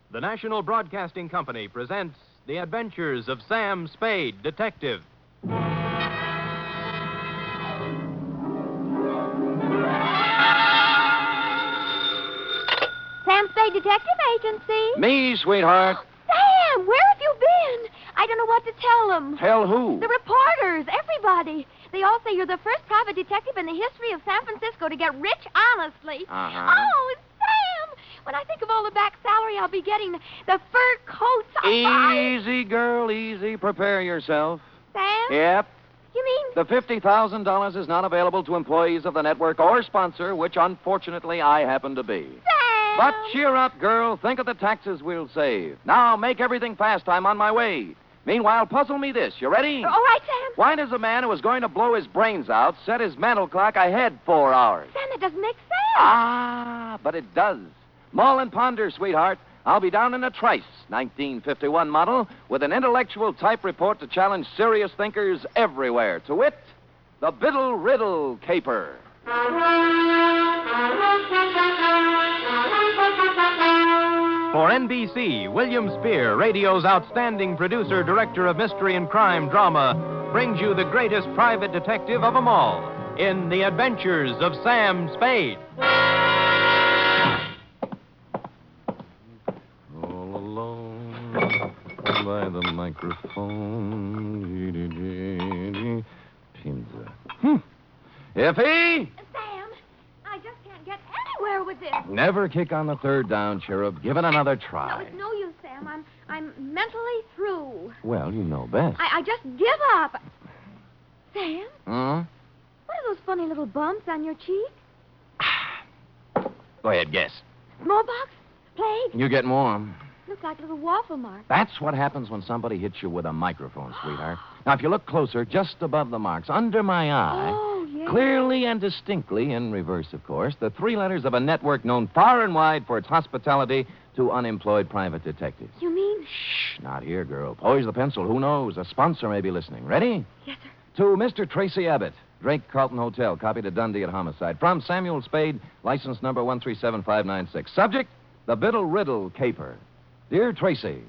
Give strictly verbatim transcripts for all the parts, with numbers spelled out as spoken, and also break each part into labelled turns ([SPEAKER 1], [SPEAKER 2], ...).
[SPEAKER 1] The National Broadcasting Company presents The Adventures of Sam Spade, Detective.
[SPEAKER 2] Sam Spade Detective Agency.
[SPEAKER 3] Me, sweetheart.
[SPEAKER 2] Sam, where have you been? I don't know what to tell them.
[SPEAKER 3] Tell who?
[SPEAKER 2] The reporters, everybody. They all say you're the first private detective in the history of San Francisco to get rich honestly.
[SPEAKER 3] Uh-huh.
[SPEAKER 2] Oh, Sam! When I think of all the back salary I'll be getting, the fur coats...
[SPEAKER 3] Easy, girl, easy. Prepare yourself.
[SPEAKER 2] Sam?
[SPEAKER 3] Yep.
[SPEAKER 2] You mean...
[SPEAKER 3] The fifty thousand dollars is not available to employees of the network or sponsor, which unfortunately I happen to be.
[SPEAKER 2] Sam!
[SPEAKER 3] But cheer up, girl. Think of the taxes we'll save. Now, make everything fast. I'm on my way. Meanwhile, puzzle me this. You ready?
[SPEAKER 2] All right, Sam.
[SPEAKER 3] Why does a man who is going to blow his brains out set his mental clock ahead four hours?
[SPEAKER 2] Sam, that doesn't make sense.
[SPEAKER 3] Ah, but it does. Mull and ponder, sweetheart. I'll be down in a trice, nineteen fifty-one model, with an intellectual type report to challenge serious thinkers everywhere. To wit, the Biddle Riddle Caper.
[SPEAKER 1] For N B C, William Spear, radio's outstanding producer, director of mystery and crime drama, brings you the greatest private detective of them all in The Adventures of Sam Spade.
[SPEAKER 3] All alone by the microphone. Pinza. Hmm. Effie!
[SPEAKER 2] Sam, I just can't get anywhere with this.
[SPEAKER 3] Never kick on the third down, Cherub. Give it another
[SPEAKER 2] No,
[SPEAKER 3] try.
[SPEAKER 2] it's no use, Sam. I'm I'm mentally through.
[SPEAKER 3] Well, you know best.
[SPEAKER 2] I, I just give up. Sam,
[SPEAKER 3] Huh?
[SPEAKER 2] what are those funny little bumps on your cheek?
[SPEAKER 3] Go ahead, guess.
[SPEAKER 2] Smallpox? Plague?
[SPEAKER 3] You get warm.
[SPEAKER 2] Looks like little waffle marks.
[SPEAKER 3] That's what happens when somebody hits you with a microphone, sweetheart. Now, if you look closer, just above the marks, under my eye,
[SPEAKER 2] Oh, yeah.
[SPEAKER 3] clearly and distinctly, in reverse, of course, the three letters of a network known far and wide for its hospitality to unemployed private detectives.
[SPEAKER 2] You mean?
[SPEAKER 3] Shh, not here, girl. Poise the pencil. Who knows? A sponsor may be listening. Ready?
[SPEAKER 2] Yes, sir.
[SPEAKER 3] To Mister Tracy Abbott, Drake Carlton Hotel, copy to Dundee at homicide. From Samuel Spade, license number one three seven five nine six. Subject, the Biddle Riddle Caper. Dear Tracy,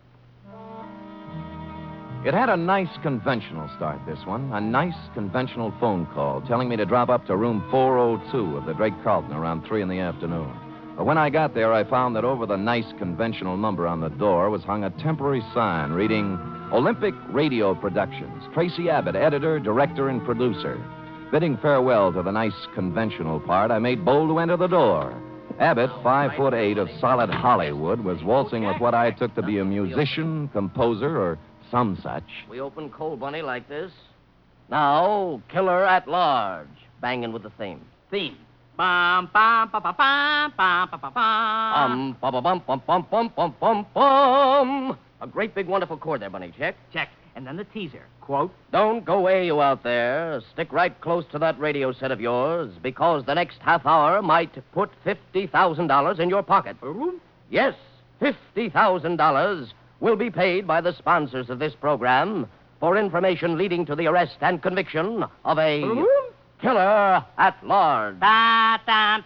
[SPEAKER 3] it had a nice conventional start, this one. A nice conventional phone call telling me to drop up to room four oh two of the Drake Carlton around three in the afternoon. But when I got there, I found that over the nice conventional number on the door was hung a temporary sign reading Olympic Radio Productions. Tracy Abbott, editor, director, and producer. Bidding farewell to the nice conventional part, I made bold to enter the door. Abbott, five foot eight of solid Hollywood, was waltzing with what I took to be a musician, composer, or some such.
[SPEAKER 4] We open Cold Bunny like this. Now, Killer at Large. Banging with the theme. Theme.
[SPEAKER 5] Bum, bum, bum, bum, bum, bum, bum, bum.
[SPEAKER 4] Um, bum, bum, bum, bum, bum, bum, bum, bum, bum. A great big wonderful chord there, Bunny. Check.
[SPEAKER 5] Check. And then the teaser. Quote.
[SPEAKER 4] Don't go away, you out there. Stick right close to that radio set of yours, because the next half hour might put fifty thousand dollars in your pocket. Yes, fifty thousand dollars will be paid by the sponsors of this program for information leading to the arrest and conviction of a killer at large.
[SPEAKER 5] Da, da,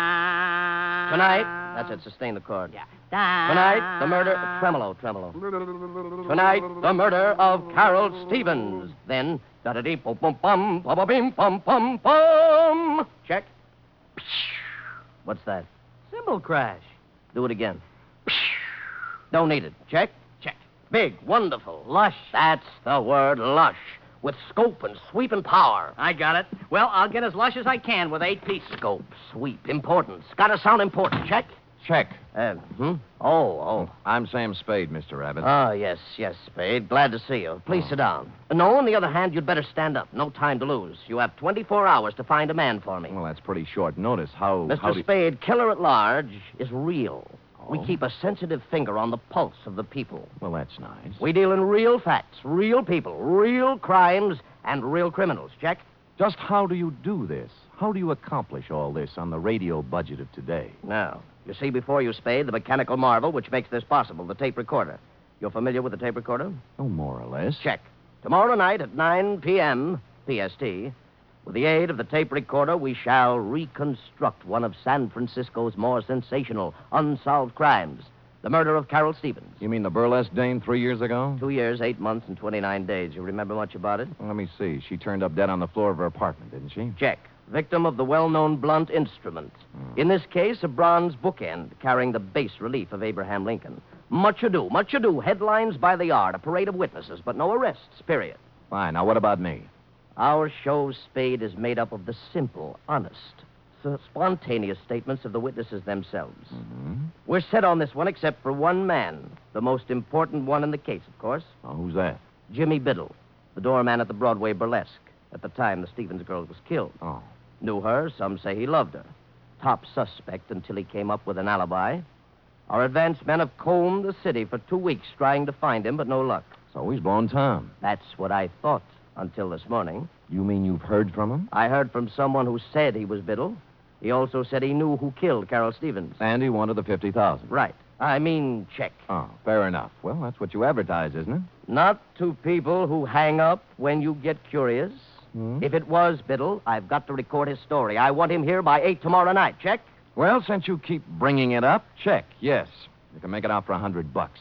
[SPEAKER 5] da.
[SPEAKER 4] Tonight, that's it, sustain the chord.
[SPEAKER 5] Yeah. Da,
[SPEAKER 4] Tonight, the murder, tremolo, tremolo. Tonight, the murder of Carol Stevens. Then, da-da-dee, bum bum bum, bum bum bum bum bum. Check. What's that?
[SPEAKER 5] Cymbal crash.
[SPEAKER 4] Do it again. Don't need it. Check.
[SPEAKER 5] Check.
[SPEAKER 4] Big, wonderful.
[SPEAKER 5] Lush.
[SPEAKER 4] That's the word, lush. With scope and sweep and power.
[SPEAKER 5] I got it. Well, I'll get as lush as I can with eight pieces.
[SPEAKER 4] Scope, sweep, importance. Gotta sound important. Check.
[SPEAKER 3] Check.
[SPEAKER 4] Uh, hmm? Oh, oh.
[SPEAKER 3] I'm Sam Spade, Mister Abbott.
[SPEAKER 4] Ah, yes, yes, Spade. Glad to see you. Please sit down. No, on the other hand, you'd better stand up. No time to lose. You have twenty-four hours to find a man for me.
[SPEAKER 3] Well, that's pretty short notice. How...
[SPEAKER 4] Mister
[SPEAKER 3] how do...
[SPEAKER 4] Spade, Killer at Large is real. We
[SPEAKER 3] Oh.
[SPEAKER 4] keep a sensitive finger on the pulse of the people.
[SPEAKER 3] Well, that's nice.
[SPEAKER 4] We deal in real facts, real people, real crimes, and real criminals. Check?
[SPEAKER 3] Just how do you do this? How do you accomplish all this on the radio budget of today?
[SPEAKER 4] Now, you see before you, Spade, the mechanical marvel which makes this possible, the tape recorder. You're familiar with the tape recorder?
[SPEAKER 3] Oh, more or less.
[SPEAKER 4] Check. Tomorrow night at nine p.m. P S T, with the aid of the tape recorder, we shall reconstruct one of San Francisco's more sensational unsolved crimes, the The murder of Carol Stevens.
[SPEAKER 3] You mean the burlesque dame three years ago?
[SPEAKER 4] Two years, eight months, and twenty-nine days. You remember much about it?
[SPEAKER 3] Well, let me see. She turned up dead on the floor of her apartment, didn't she?
[SPEAKER 4] Check. Victim of the well-known blunt instrument.
[SPEAKER 3] Hmm.
[SPEAKER 4] In this case, a bronze bookend carrying the bas relief of Abraham Lincoln. Much ado, much ado. Headlines by the yard, a parade of witnesses, but no arrests, period.
[SPEAKER 3] Fine. Now, what about me?
[SPEAKER 4] Our show, Spade, is made up of the simple, honest, so spontaneous statements of the witnesses themselves.
[SPEAKER 3] Mm-hmm.
[SPEAKER 4] We're set on this one except for one man, the most important one in the case, of course.
[SPEAKER 3] Oh, who's that?
[SPEAKER 4] Jimmy Biddle, the doorman at the Broadway Burlesque, at the time the Stevens girl was killed.
[SPEAKER 3] Oh.
[SPEAKER 4] Knew her, some say he loved her. Top suspect until he came up with an alibi. Our advance men have combed the city for two weeks trying to find him, but no luck.
[SPEAKER 3] So he's blown Tom.
[SPEAKER 4] That's what I thought until this morning.
[SPEAKER 3] You mean you've heard from him?
[SPEAKER 4] I heard from someone who said he was Biddle. He also said he knew who killed Carol Stevens.
[SPEAKER 3] And he wanted the fifty thousand.
[SPEAKER 4] Right. I mean, check.
[SPEAKER 3] Oh, fair enough. Well, that's what you advertise, isn't it?
[SPEAKER 4] Not to people who hang up when you get curious.
[SPEAKER 3] Hmm?
[SPEAKER 4] If it was Biddle, I've got to record his story. I want him here by eight tomorrow night. Check?
[SPEAKER 3] Well, since you keep bringing it up, check, yes. You can make it out for a hundred bucks.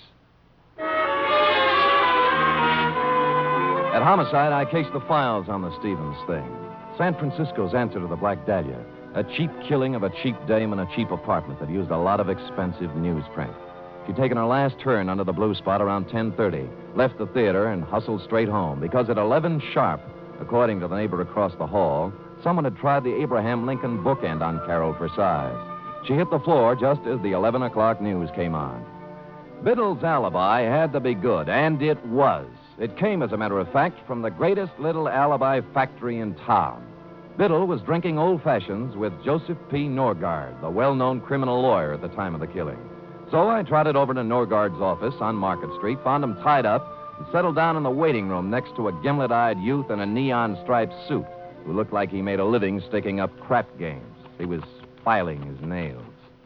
[SPEAKER 3] At Homicide, I cased the files on the Stevens thing. San Francisco's answer to the Black Dahlia. A cheap killing of a cheap dame in a cheap apartment that used a lot of expensive newsprint. She'd taken her last turn under the blue spot around ten thirty, left the theater, and hustled straight home, because at eleven sharp, according to the neighbor across the hall, someone had tried the Abraham Lincoln bookend on Carol for size. She hit the floor just as the eleven o'clock news came on. Biddle's alibi had to be good, and it was. It came, as a matter of fact, from the greatest little alibi factory in town. Biddle was drinking old fashions with Joseph P. Norgard, the well-known criminal lawyer at the time of the killing. So I trotted over to Norgard's office on Market Street, found him tied up, and settled down in the waiting room next to a gimlet-eyed youth in a neon-striped suit who looked like he made a living sticking up crap games. He was filing his nails.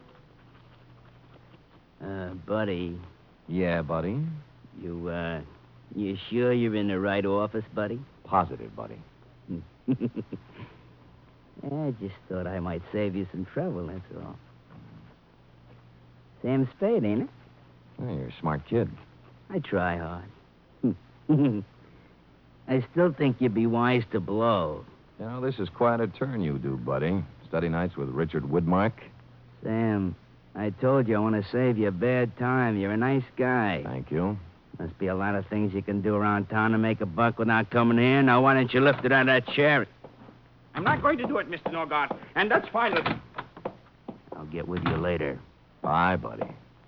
[SPEAKER 5] Uh, buddy,
[SPEAKER 3] Yeah, buddy?
[SPEAKER 5] you, uh, you sure you're in the right office, buddy?
[SPEAKER 3] Positive, buddy.
[SPEAKER 5] I just thought I might save you some trouble, that's all. Sam Spade, ain't it?
[SPEAKER 3] Hey, you're a smart kid.
[SPEAKER 5] I try hard. I still think you'd be wise to blow.
[SPEAKER 3] You know, this is quite a turn you do, buddy. Study nights with Richard Woodmark.
[SPEAKER 5] Sam, I told you I want to save you a bad time. You're a nice guy.
[SPEAKER 3] Thank you.
[SPEAKER 5] Must be a lot of things you can do around town to make a buck without coming here. Now, why don't you lift it out of that chair?
[SPEAKER 6] I'm not going to do it, Mister Norgard, and that's final.
[SPEAKER 5] I'll get with you later.
[SPEAKER 3] Bye, buddy.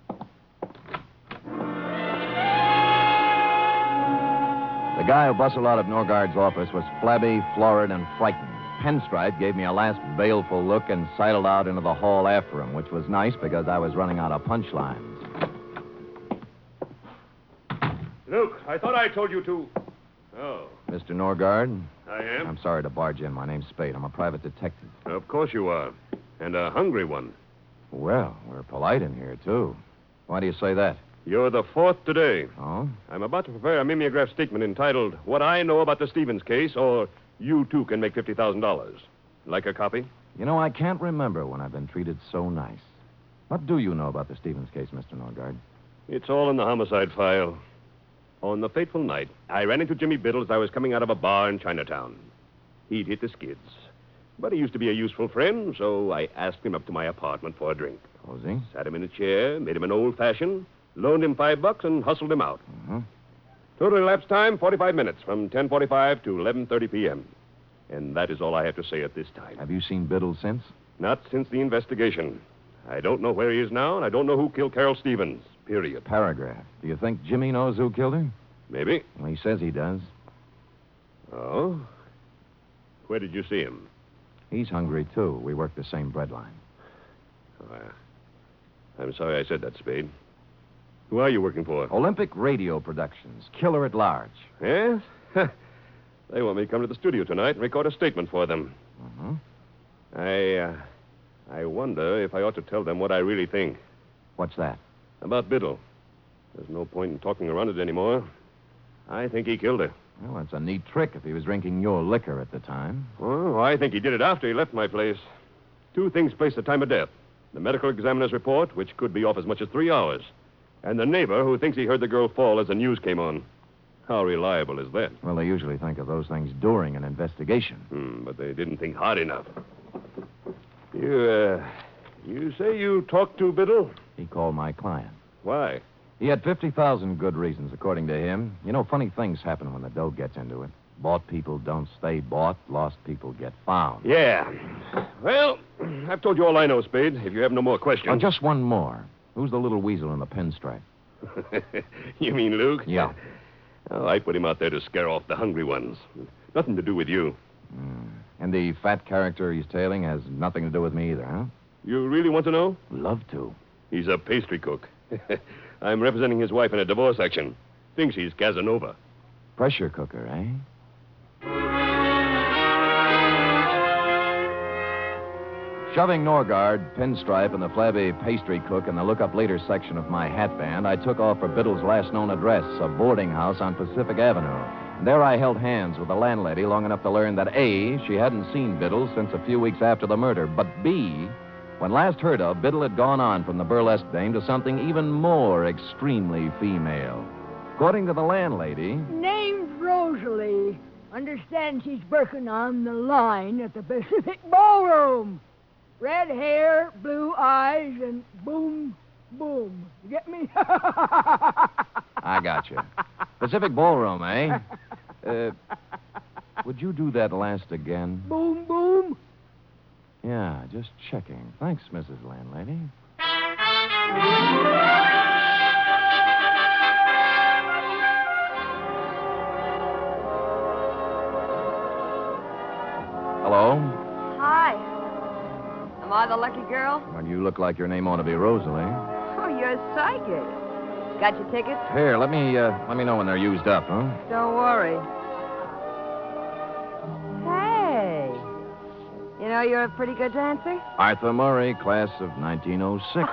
[SPEAKER 3] The guy who bustled out of Norgard's office was flabby, florid, and frightened. Pinstripe gave me a last baleful look and sidled out into the hall after him, which was nice because I was running out of punchlines.
[SPEAKER 6] Luke, I thought I told you to. Oh,
[SPEAKER 3] Mister Norgard?
[SPEAKER 6] I am?
[SPEAKER 3] I'm sorry to barge in. My name's Spade. I'm a private detective.
[SPEAKER 6] Of course you are. And a hungry one.
[SPEAKER 3] Well, we're polite in here, too. Why do you say that?
[SPEAKER 6] You're the fourth today.
[SPEAKER 3] Oh?
[SPEAKER 6] I'm about to prepare a mimeograph statement entitled, What I Know About the Stevens Case, or You Too Can Make fifty thousand dollars. Like a copy?
[SPEAKER 3] You know, I can't remember when I've been treated so nice. What do you know about the Stevens case, Mister Norgard?
[SPEAKER 6] It's all in the homicide file. On the fateful night, I ran into Jimmy Biddle as I was coming out of a bar in Chinatown. He'd hit the skids. But he used to be a useful friend, so I asked him up to my apartment for a drink.
[SPEAKER 3] Was he?
[SPEAKER 6] Sat him in a chair, made him an old-fashioned, loaned him five bucks, and hustled him out.
[SPEAKER 3] Uh-huh.
[SPEAKER 6] Total elapsed time, forty-five minutes, from ten forty-five to eleven thirty p.m. And that is all I have to say at this time.
[SPEAKER 3] Have you seen Biddle since?
[SPEAKER 6] Not since the investigation. I don't know where he is now, and I don't know who killed Carol Stevens, period.
[SPEAKER 3] Paragraph. Do you think Jimmy knows who killed her?
[SPEAKER 6] Maybe.
[SPEAKER 3] Well, he says he does.
[SPEAKER 6] Oh? Where did you see him?
[SPEAKER 3] He's hungry, too. We work the same bread line.
[SPEAKER 6] Oh, I- I'm sorry I said that, Spade. Who are you working for?
[SPEAKER 3] Olympic Radio Productions. Killer at large.
[SPEAKER 6] Yes? They want me to come to the studio tonight and record a statement for them.
[SPEAKER 3] Uh-huh.
[SPEAKER 6] I, uh, I wonder if I ought to tell them what I really think
[SPEAKER 3] What's that?
[SPEAKER 6] about Biddle. There's no point in talking around it anymore. I think he killed her.
[SPEAKER 3] Well, that's a neat trick if he was drinking your liquor at the time.
[SPEAKER 6] Oh, I think he did it after he left my place. Two things place the time of death. The medical examiner's report, which could be off as much as three hours, And the neighbor who thinks he heard the girl fall as the news came on. How reliable is that?
[SPEAKER 3] Well, they usually think of those things during an investigation.
[SPEAKER 6] Hmm, but they didn't think hard enough. You, uh, you say you talked to Biddle?
[SPEAKER 3] He called my client.
[SPEAKER 6] Why?
[SPEAKER 3] He had fifty thousand good reasons, according to him. You know, funny things happen when the dough gets into it. Bought people don't stay bought. Lost people get found.
[SPEAKER 6] Yeah. Well, I've told you all I know, Spade. If you have no more questions.
[SPEAKER 3] Oh, just one more. Who's the little weasel in the pinstripe?
[SPEAKER 6] You mean Luke?
[SPEAKER 3] Yeah.
[SPEAKER 6] Oh, I put him out there to scare off the hungry ones. Nothing to do with you.
[SPEAKER 3] Mm. And the fat character he's tailing has nothing to do with me either, huh?
[SPEAKER 6] You really want to know?
[SPEAKER 3] Love to.
[SPEAKER 6] He's a pastry cook. I'm representing his wife in a divorce action. Thinks he's Casanova.
[SPEAKER 3] Pressure cooker, eh? Shoving Norgard, Pinstripe, and the flabby pastry cook in the look-up later section of my hat band, I took off for Biddle's last known address, a boarding house on Pacific Avenue. And there I held hands with the landlady long enough to learn that, A, she hadn't seen Biddle since a few weeks after the murder, but B, when last heard of, Biddle had gone on from the burlesque dame to something even more extremely female. According to the landlady...
[SPEAKER 7] Name's Rosalie. Understand she's working on the line at the Pacific Ballroom. Red hair, blue eyes, and boom, boom. You get me?
[SPEAKER 3] I got you. Pacific Ballroom, eh? Uh, would you do that last again?
[SPEAKER 7] Boom, boom.
[SPEAKER 3] Yeah, just checking. Thanks, Missus Landlady. Hello?
[SPEAKER 8] Hi. Am I the lucky girl?
[SPEAKER 3] Well, you look like your name ought to be Rosalie.
[SPEAKER 8] Oh, you're psychic. Got your tickets?
[SPEAKER 3] Here, let me uh, let me know when they're used up, huh?
[SPEAKER 8] Don't worry. Hey. You know you're a pretty good dancer?
[SPEAKER 3] Arthur Murray, class of nineteen oh six.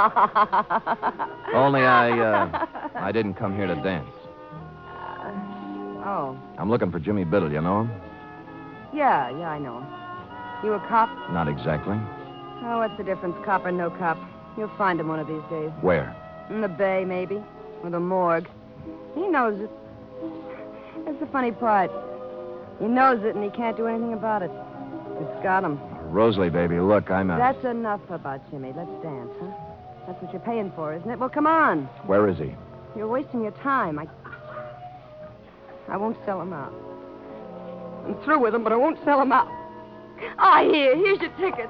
[SPEAKER 3] Only I, uh, I didn't come here to dance.
[SPEAKER 8] Uh, oh.
[SPEAKER 3] I'm looking for Jimmy Biddle, you know him?
[SPEAKER 8] Yeah, yeah, I know him. You a cop?
[SPEAKER 3] Not exactly.
[SPEAKER 8] Oh, what's the difference, cop or no cop? You'll find him one of these days.
[SPEAKER 3] Where?
[SPEAKER 8] In the bay, maybe. Or the morgue. He knows it. That's the funny part. He knows it, and he can't do anything about it. It's got him.
[SPEAKER 3] Rosalie, baby, look, I'm a...
[SPEAKER 8] That's enough about Jimmy. Let's dance, huh? That's what you're paying for, isn't it? Well, come on.
[SPEAKER 3] Where is he?
[SPEAKER 8] You're wasting your time. I... I won't sell him out. I'm through with him, but I won't sell him out. Ah, here. Here's your ticket.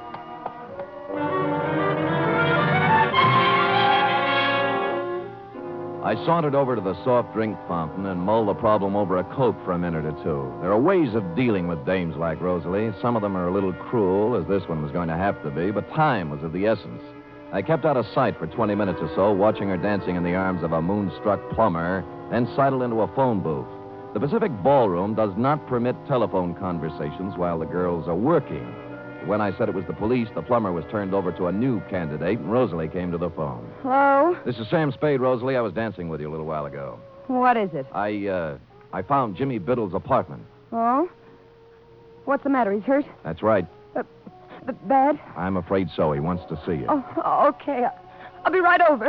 [SPEAKER 3] I sauntered over to the soft drink fountain and mulled the problem over a Coke for a minute or two. There are ways of dealing with dames like Rosalie. Some of them are a little cruel, as this one was going to have to be, but time was of the essence. I kept out of sight for twenty minutes or so, watching her dancing in the arms of a moonstruck plumber, then sidled into a phone booth. The Pacific Ballroom does not permit telephone conversations while the girls are working. When I said it was the police, the plumber was turned over to a new candidate, and Rosalie came to the phone.
[SPEAKER 8] Hello?
[SPEAKER 3] This is Sam Spade, Rosalie. I was dancing with you a little while ago.
[SPEAKER 8] What is it?
[SPEAKER 3] I, uh, I found Jimmy Biddle's apartment.
[SPEAKER 8] Oh? What's the matter? He's hurt?
[SPEAKER 3] That's right.
[SPEAKER 8] Uh, b- bad?
[SPEAKER 3] I'm afraid so. He wants to see you.
[SPEAKER 8] Oh, okay. I'll be right over.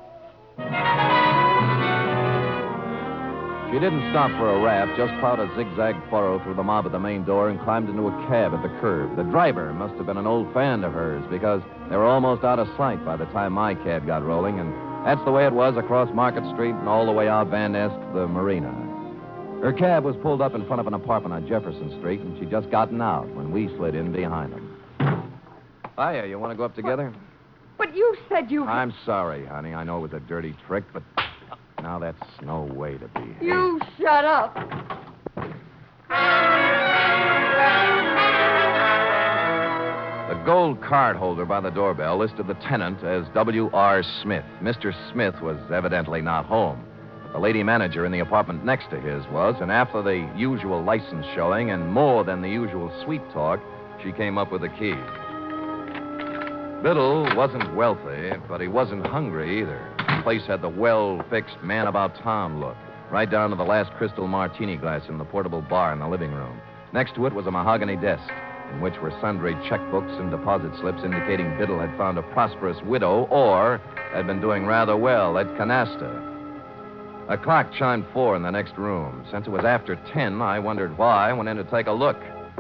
[SPEAKER 3] She didn't stop for a wrap, just plowed a zigzag furrow through the mob at the main door and climbed into a cab at the curb. The driver must have been an old fan of hers because they were almost out of sight by the time my cab got rolling, and that's the way it was across Market Street and all the way out Van Ness to the marina. Her cab was pulled up in front of an apartment on Jefferson Street, and she'd just gotten out when we slid in behind them. Hiya, you want to go up together?
[SPEAKER 8] But you said you...
[SPEAKER 3] I'm sorry, honey. I know it was a dirty trick, but now that's no way to be.
[SPEAKER 8] You shut up.
[SPEAKER 3] The gold card holder by the doorbell listed the tenant as W R Smith. Mister Smith was evidently not home. But the lady manager in the apartment next to his was, and after the usual license showing and more than the usual sweet talk, she came up with the key. Biddle wasn't wealthy, but he wasn't hungry either. The place had the well-fixed man-about-town look, right down to the last crystal martini glass in the portable bar in the living room. Next to it was a mahogany desk. in which were sundry checkbooks and deposit slips indicating Biddle had found a prosperous widow or had been doing rather well at Canasta. A clock chimed four in the next room. Since it was after ten, I wondered why. I went in to take a look.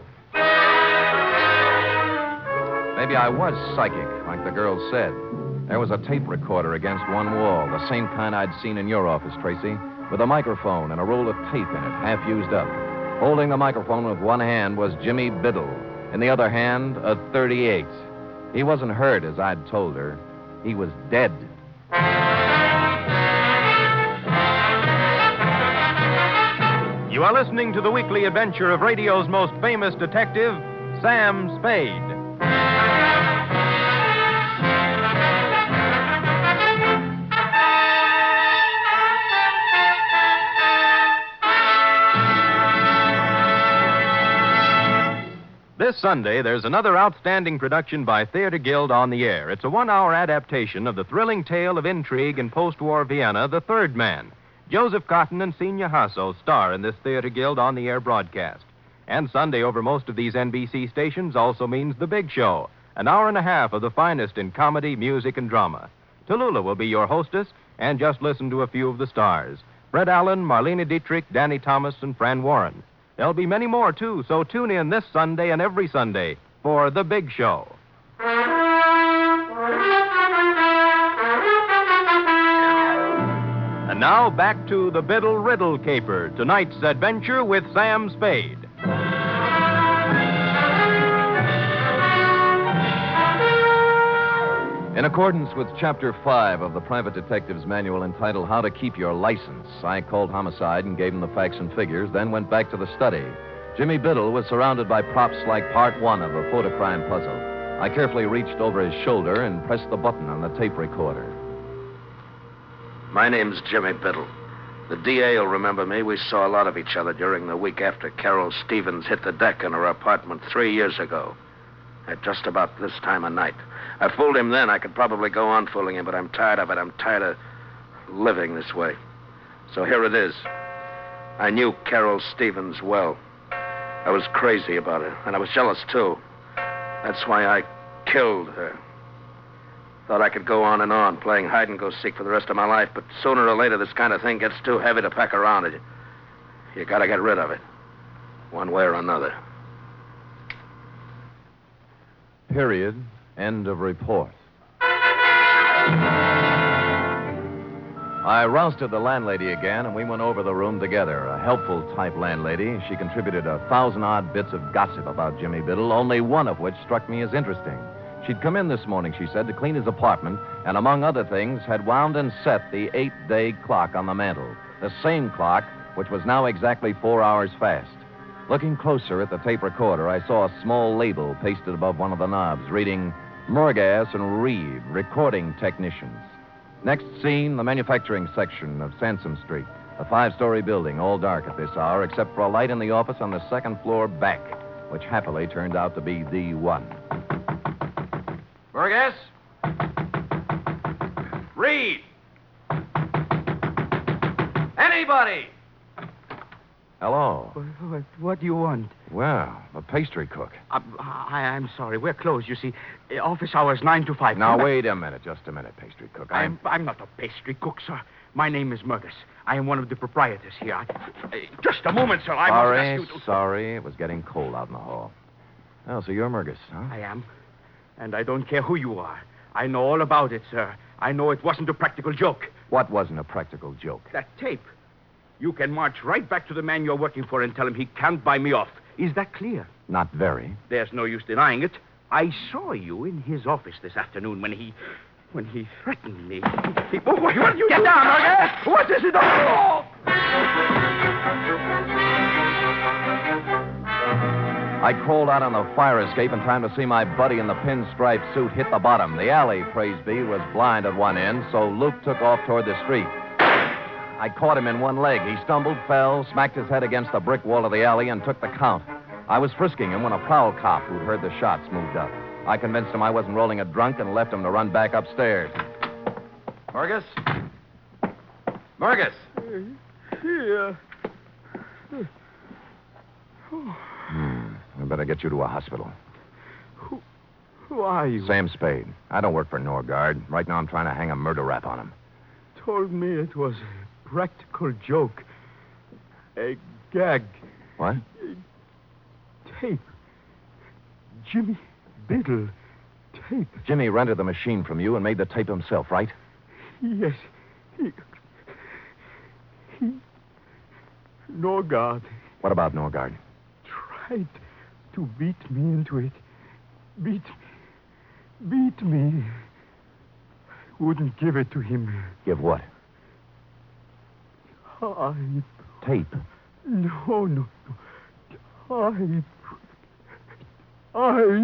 [SPEAKER 3] Maybe I was psychic, like the girl said. There was a tape recorder against one wall, the same kind I'd seen in your office, Tracy, with a microphone and a roll of tape in it, half used up. Holding the microphone with one hand was Jimmy Biddle. In the other hand, a thirty-eight. He wasn't hurt, as I'd told her. He was dead.
[SPEAKER 1] You are listening to the weekly adventure of radio's most famous detective, Sam Spade. This Sunday, there's another outstanding production by Theater Guild on the air. It's a one-hour adaptation of the thrilling tale of intrigue in post-war Vienna, The Third Man. Joseph Cotton and Senia Hasso star in this Theater Guild on the air broadcast. And Sunday over most of these N B C stations also means The Big Show, an hour and a half of the finest in comedy, music, and drama. Tallulah will be your hostess, and just listen to a few of the stars. Fred Allen, Marlene Dietrich, Danny Thomas, and Fran Warren. There'll be many more, too, so tune in this Sunday and every Sunday for The Big Show. And now back to the Biddle Riddle Caper, tonight's adventure with Sam Spade.
[SPEAKER 3] In accordance with Chapter five of the Private Detective's Manual entitled How to Keep Your License, I called Homicide and gave him the facts and figures, then went back to the study. Jimmy Biddle was surrounded by props like part one of a photocrime puzzle. I carefully reached over his shoulder and pressed the button on the tape recorder.
[SPEAKER 9] My name's Jimmy Biddle. The D A will remember me. We saw a lot of each other during the week after Carol Stevens hit the deck in her apartment three years ago. At just about this time of night. I fooled him then. I could probably go on fooling him, but I'm tired of it. I'm tired of living this way. So here it is. I knew Carol Stevens well. I was crazy about her, and I was jealous, too. That's why I killed her. Thought I could go on and on, playing hide-and-go-seek for the rest of my life, but sooner or later this kind of thing gets too heavy to pack around it. You gotta get rid of it, one way or another.
[SPEAKER 3] Period. End of report. I rousted the landlady again, and we went over the room together. A helpful type landlady. She contributed a thousand-odd bits of gossip about Jimmy Biddle, only one of which struck me as interesting. She'd come in this morning, she said, to clean his apartment, and among other things, had wound and set the eight-day clock on the mantel. The same clock, which was now exactly four hours fast. Looking closer at the tape recorder, I saw a small label pasted above one of the knobs, reading Murgas and Reed, recording technicians. Next scene, the manufacturing section of Sansom Street. A five-story building, all dark at this hour, except for a light in the office on the second floor back, which happily turned out to be the one.
[SPEAKER 9] Murgas? Reed! Anybody!
[SPEAKER 3] Hello.
[SPEAKER 5] What, what do you want?
[SPEAKER 3] Well, the pastry cook.
[SPEAKER 5] Uh, I, I'm sorry. We're closed, you see. Uh, Office hours nine to five.
[SPEAKER 3] Now, wait a minute. Just a minute, pastry cook.
[SPEAKER 5] I'm, I'm not a pastry cook, sir. My name is Murgas. I am one of the proprietors here. I, uh, just a moment, sir. I
[SPEAKER 3] Sorry,
[SPEAKER 5] must ask you to...
[SPEAKER 3] sorry. It was getting cold out in the hall. Oh, so you're Murgas, huh?
[SPEAKER 5] I am. And I don't care who you are. I know all about it, sir. I know it wasn't a practical joke.
[SPEAKER 3] What wasn't a practical joke?
[SPEAKER 5] That tape. You can march right back to the man you're working for and tell him he can't buy me off. Is that clear?
[SPEAKER 3] Not very.
[SPEAKER 5] There's no use denying it. I saw you in his office this afternoon when he... when he threatened me. He... Oh, what are you Get doing? down, Murgas! What is it? Oh!
[SPEAKER 3] I crawled out on the fire escape in time to see my buddy in the pinstripe suit hit the bottom. The alley, praise be, was blind at one end, so Luke took off toward the street. I caught him in one leg. He stumbled, fell, smacked his head against the brick wall of the alley, and took the count. I was frisking him when a prowl cop who'd heard the shots moved up. I convinced him I wasn't rolling a drunk and left him to run back upstairs.
[SPEAKER 9] Murgas? Murgas!
[SPEAKER 5] Here.
[SPEAKER 3] Hmm. better get you to a hospital.
[SPEAKER 5] Who, who are you?
[SPEAKER 3] Sam Spade. I don't work for Norgard. Right now I'm trying to hang a murder rap on him.
[SPEAKER 5] Told me it was a practical joke. A gag.
[SPEAKER 3] What?
[SPEAKER 5] Tape. Jimmy Biddle. Tape.
[SPEAKER 3] Jimmy rented the machine from you and made the tape himself, right?
[SPEAKER 5] Yes. He... He... Norgard
[SPEAKER 3] What about Norgard?
[SPEAKER 5] tried to beat me into it. Beat me. Beat me. I wouldn't give it to him.
[SPEAKER 3] Give what?
[SPEAKER 5] I...
[SPEAKER 3] Tape.
[SPEAKER 5] No, no, no. I... I...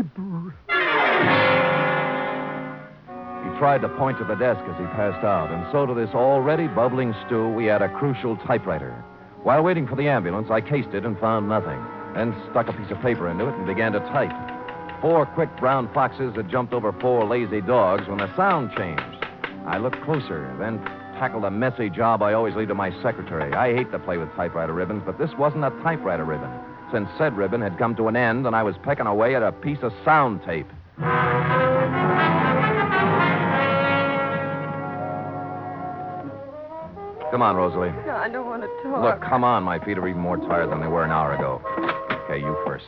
[SPEAKER 3] He tried to point to the desk as he passed out, and so to this already bubbling stew, we had a crucial typewriter. While waiting for the ambulance, I cased it and found nothing, then stuck a piece of paper into it and began to type. Four quick brown foxes had jumped over four lazy dogs when the sound changed. I looked closer, then tackled a messy job I always leave to my secretary. I hate to play with typewriter ribbons, but this wasn't a typewriter ribbon, since said ribbon had come to an end and I was pecking away at a piece of sound tape. Come on, Rosalie.
[SPEAKER 8] No, I don't want to talk.
[SPEAKER 3] Look, come on. My feet are even more tired than they were an hour ago. Okay, you first.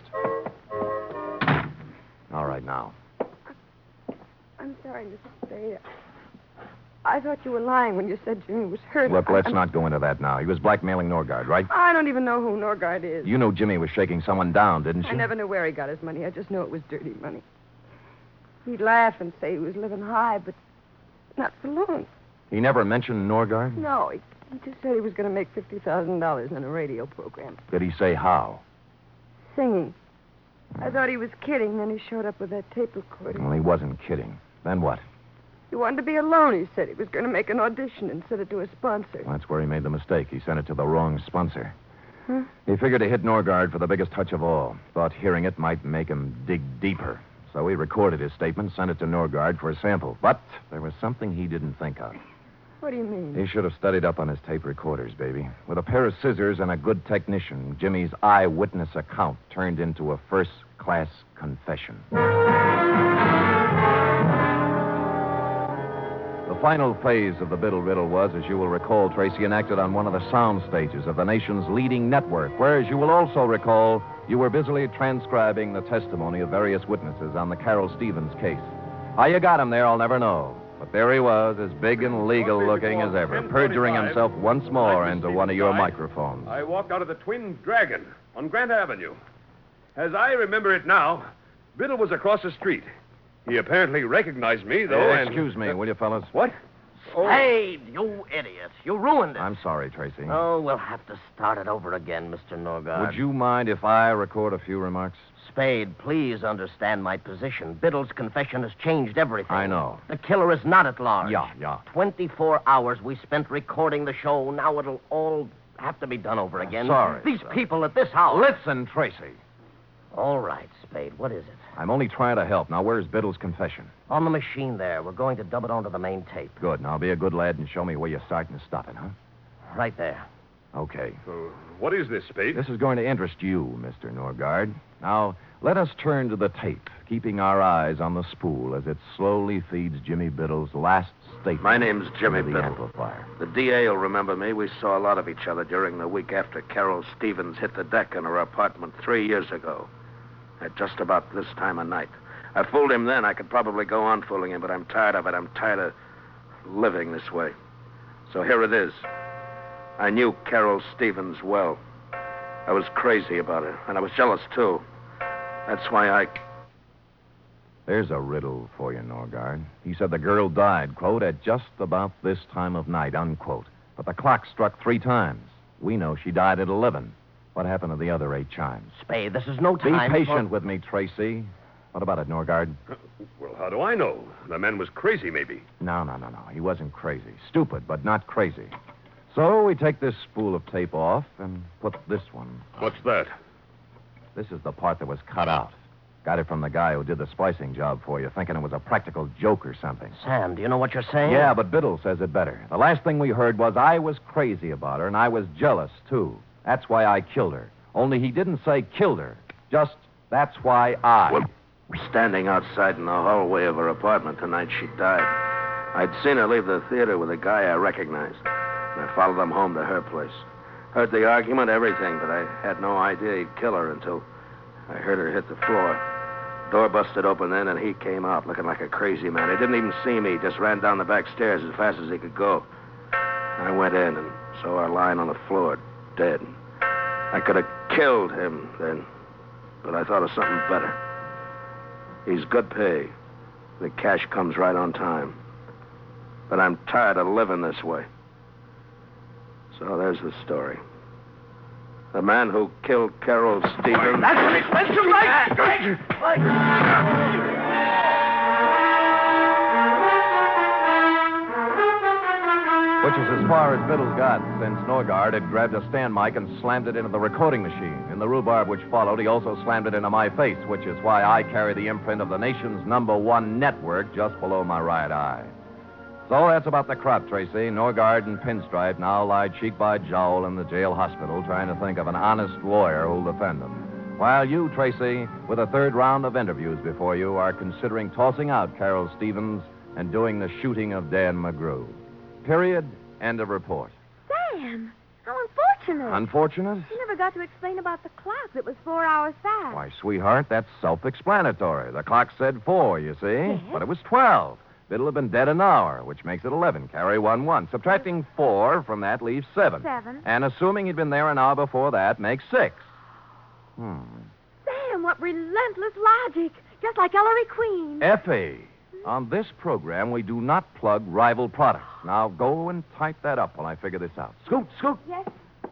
[SPEAKER 3] All right, now.
[SPEAKER 8] I'm sorry, Mister Spade. I thought you were lying when you said Jimmy was hurt.
[SPEAKER 3] Look, let's
[SPEAKER 8] I'm...
[SPEAKER 3] not go into that now. He was blackmailing Norgard, right?
[SPEAKER 8] I don't even know who Norgard is.
[SPEAKER 3] You knew Jimmy was shaking someone down, didn't you?
[SPEAKER 8] I never knew where he got his money. I just knew it was dirty money. He'd laugh and say he was living high, but not for long.
[SPEAKER 3] He never mentioned Norgard?
[SPEAKER 8] No, he, he just said he was going to make fifty thousand dollars in a radio program.
[SPEAKER 3] Did he say how?
[SPEAKER 8] Singing. I thought he was kidding, then he showed up with that tape recording.
[SPEAKER 3] Well, he wasn't kidding. Then what?
[SPEAKER 8] He wanted to be alone, he said. He was going to make an audition and send it to a sponsor.
[SPEAKER 3] Well, that's where he made the mistake. He sent it to the wrong sponsor.
[SPEAKER 8] Huh?
[SPEAKER 3] He figured to hit Norgard for the biggest touch of all. Thought hearing it might make him dig deeper. So he recorded his statement, sent it to Norgard for a sample. But there was something he didn't think of.
[SPEAKER 8] What do you mean?
[SPEAKER 3] He should have studied up on his tape recorders, baby. With a pair of scissors and a good technician, Jimmy's eyewitness account turned into a first-class confession. The final phase of the Biddle Riddle was, as you will recall, Tracy, enacted on one of the sound stages of the nation's leading network, where, as you will also recall, you were busily transcribing the testimony of various witnesses on the Carol Stevens case. How you got him there, I'll never know. But there he was, as big and legal-looking as ever, perjuring himself once more into one of your microphones.
[SPEAKER 6] I walked out of the Twin Dragon on Grant Avenue. As I remember it now, Biddle was across the street. He apparently recognized me, though,
[SPEAKER 3] Uh,
[SPEAKER 6] and...
[SPEAKER 3] excuse me, will you, fellas?
[SPEAKER 6] What?
[SPEAKER 4] Spade, you idiot. You ruined it.
[SPEAKER 3] I'm sorry, Tracy.
[SPEAKER 4] Oh, we'll have to start it over again, Mister Norgard.
[SPEAKER 3] Would you mind if I record a few remarks?
[SPEAKER 4] Spade, please understand my position. Biddle's confession has changed everything.
[SPEAKER 3] I know.
[SPEAKER 4] The killer is not at large.
[SPEAKER 3] Yeah, yeah.
[SPEAKER 4] Twenty-four hours we spent recording the show. Now it'll all have to be done over again.
[SPEAKER 3] Sorry,
[SPEAKER 4] These
[SPEAKER 3] sir.
[SPEAKER 4] people at this house.
[SPEAKER 3] Listen, Tracy.
[SPEAKER 4] All right, Spade. What is it?
[SPEAKER 3] I'm only trying to help. Now, where's Biddle's confession?
[SPEAKER 4] On the machine there. We're going to dub it onto the main tape.
[SPEAKER 3] Good. Now, be a good lad and show me where you're starting and stopping, huh?
[SPEAKER 4] Right there.
[SPEAKER 3] Okay.
[SPEAKER 6] Uh, what is this, Spade?
[SPEAKER 3] This is going to interest you, Mister Norgard. Now, let us turn to the tape, keeping our eyes on the spool as it slowly feeds Jimmy Biddle's last statement.
[SPEAKER 9] My name's Jimmy
[SPEAKER 3] into the
[SPEAKER 9] Biddle.
[SPEAKER 3] amplifier.
[SPEAKER 9] The D A will remember me. We saw a lot of each other during the week after Carol Stevens hit the deck in her apartment three years ago. At just about this time of night. I fooled him then. I could probably go on fooling him, but I'm tired of it. I'm tired of living this way. So here it is. I knew Carol Stevens well. I was crazy about her, and I was jealous, too. That's why I...
[SPEAKER 3] There's a riddle for you, Norgard. He said the girl died, quote, at just about this time of night, unquote. But the clock struck three times. We know she died at eleven. What happened to the other eight chimes?
[SPEAKER 4] Spade, this is no
[SPEAKER 3] Be
[SPEAKER 4] time
[SPEAKER 3] patient
[SPEAKER 4] for...
[SPEAKER 3] with me, Tracy. What about it, Norgard?
[SPEAKER 6] Uh, well, how do I know? The man was crazy, maybe.
[SPEAKER 3] No, no, no, no. He wasn't crazy. Stupid, but not crazy. So we take this spool of tape off and put this one.
[SPEAKER 6] What's that?
[SPEAKER 3] This is the part that was cut out. Got it from the guy who did the splicing job for you, thinking it was a practical joke or something.
[SPEAKER 4] Sam, do you know what you're saying?
[SPEAKER 3] Yeah, but Biddle says it better. The last thing we heard was I was crazy about her, and I was jealous, too. That's why I killed her. Only he didn't say killed her, just That's why I...
[SPEAKER 9] Well, standing outside in the hallway of her apartment the night she died. I'd seen her leave the theater with a guy I recognized. And I followed them home to her place. Heard the argument, everything, but I had no idea he'd kill her until I heard her hit the floor. Door busted open then, and he came out looking like a crazy man. He didn't even see me. He just ran down the back stairs as fast as he could go. I went in and saw her lying on the floor, dead. I could have killed him then, but I thought of something better. He's good pay. The cash comes right on time. But I'm tired of living this way. So there's the story. The man who killed Carol Stevens...
[SPEAKER 5] That's an expensive right!
[SPEAKER 3] Which is as far as Biddles got, since Norgard had grabbed a stand mic and slammed it into the recording machine. In the rhubarb which followed, he also slammed it into my face, which is why I carry the imprint of the nation's number one network just below my right eye. So that's about the crop, Tracy. Norgard and Pinstripe now lie cheek by jowl in the jail hospital trying to think of an honest lawyer who'll defend them. While you, Tracy, with a third round of interviews before you, are considering tossing out Carol Stevens and doing the shooting of Dan McGrew. Period. End of report.
[SPEAKER 2] Sam, how unfortunate.
[SPEAKER 3] Unfortunate?
[SPEAKER 2] You never got to explain about the clock that was four hours fast.
[SPEAKER 3] Why, sweetheart, that's self-explanatory. The clock said four, you see?
[SPEAKER 2] Yes.
[SPEAKER 3] But it was twelve. Biddle had been dead an hour, which makes it eleven. Carry one, one. Subtracting four from that leaves seven.
[SPEAKER 2] Seven.
[SPEAKER 3] And assuming he'd been there an hour before that makes six. Hmm.
[SPEAKER 2] Sam, what relentless logic. Just like Ellery Queen.
[SPEAKER 3] Effie, on this program, we do not plug rival products. Now go and type that up while I figure this out. Scoot, scoot.
[SPEAKER 2] Yes.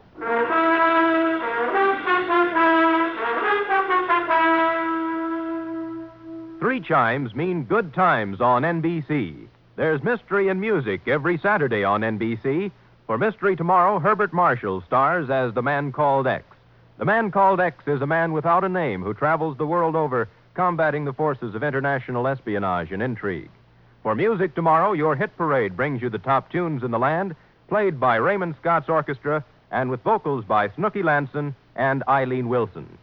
[SPEAKER 1] Three chimes mean good times on N B C. There's mystery and music every Saturday on N B C. For Mystery Tomorrow, Herbert Marshall stars as the Man Called X. The Man Called X is a man without a name who travels the world over combating the forces of international espionage and intrigue. For Music Tomorrow, your hit parade brings you the top tunes in the land, played by Raymond Scott's orchestra and with vocals by Snooky Lanson and Eileen Wilson.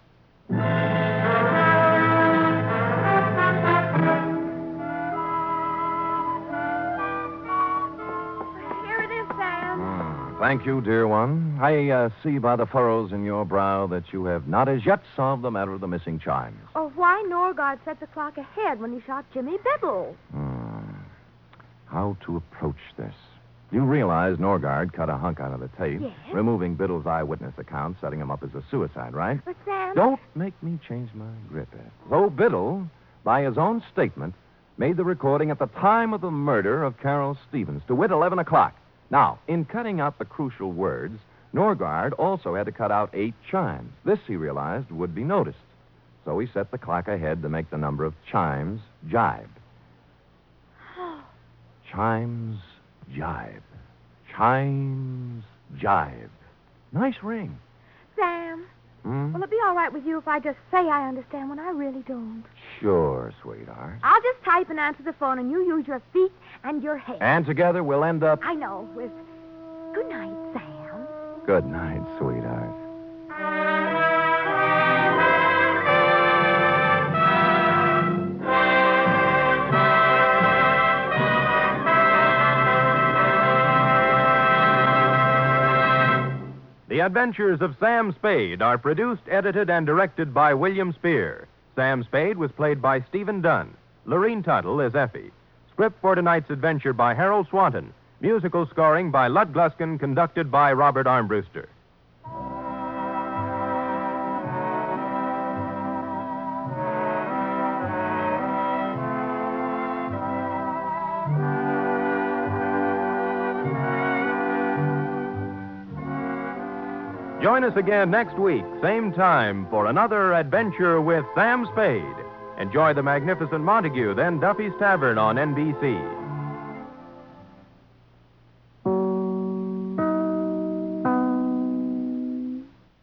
[SPEAKER 3] Thank you, dear one. I uh, see by the furrows in your brow that you have not as yet solved the matter of the missing chimes.
[SPEAKER 2] Or why Norgard set the clock ahead when he shot Jimmy Biddle.
[SPEAKER 3] Hmm. How to approach this? You realize Norgard cut a hunk out of the tape,
[SPEAKER 2] Yes.
[SPEAKER 3] removing Biddle's eyewitness account, setting him up as a suicide, right?
[SPEAKER 2] But Sam...
[SPEAKER 3] Don't make me change my grip, Ed. Though Biddle, by his own statement, made the recording at the time of the murder of Carol Stevens, to wit, eleven o'clock. Now, in cutting out the crucial words, Norgard also had to cut out eight chimes. This, he realized, would be noticed. So he set the clock ahead to make the number of chimes jibe. Chimes jibe. Chimes jibe. Nice ring.
[SPEAKER 2] Sam,
[SPEAKER 3] Hmm?
[SPEAKER 2] will it be all right with you if I just say I understand when I really don't?
[SPEAKER 3] Sure, sweetheart.
[SPEAKER 2] I'll just type and answer the phone, and you use your feet and your head.
[SPEAKER 3] And together we'll end up...
[SPEAKER 2] I know, with good night, Sam.
[SPEAKER 3] Good night, sweetheart.
[SPEAKER 1] The Adventures of Sam Spade are produced, edited, and directed by William Spear. Sam Spade was played by Stephen Dunn. Lorene Tuttle is Effie. Script for tonight's adventure by Harold Swanton. Musical scoring by Lud Gluskin, conducted by Robert Armbruster. Join us again next week, same time, for another adventure with Sam Spade. Enjoy The Magnificent Montague, then Duffy's Tavern on N B C.